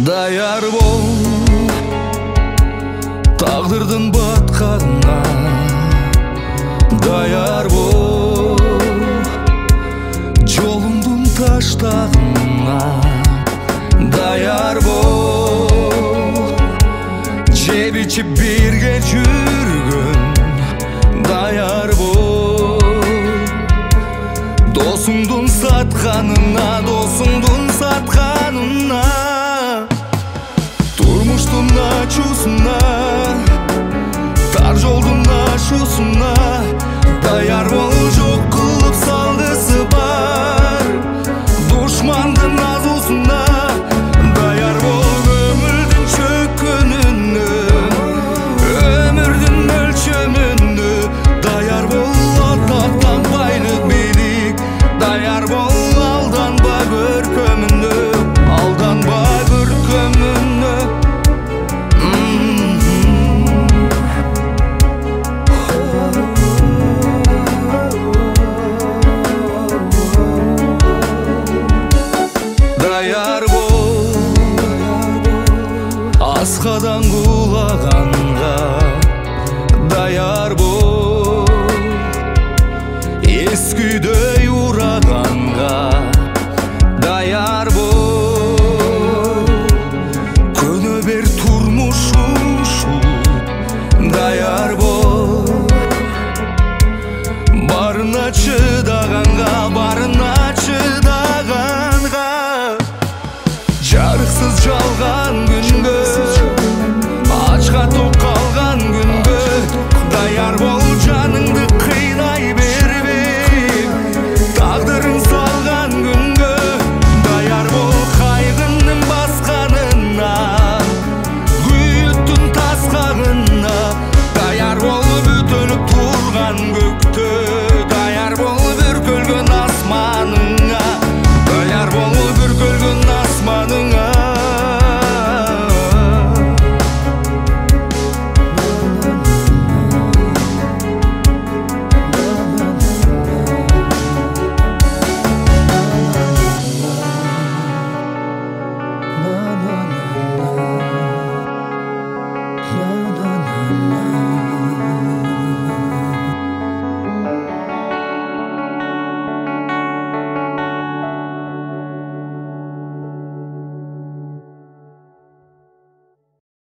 Даяр бол тағдырдың батқанына, даяр бол жолыңдың таштағына, даяр бол жеп ішіп бірге жүргін, даяр бол досыңдың сатқанына, досыңдың сатқанына, тұрмыштың ачусына, тар жолдың ашусына, даяр бол жоқ қылып салғысы бар дұшмандың азусына, даяр бол өмірдің шөккеніне, өмірдің өлшеміне, даяр бол атақтан байлық билік, даяр бол алданба көркеміне, алданба көркеміне. Даяр бол асқадан құлағанға, даяр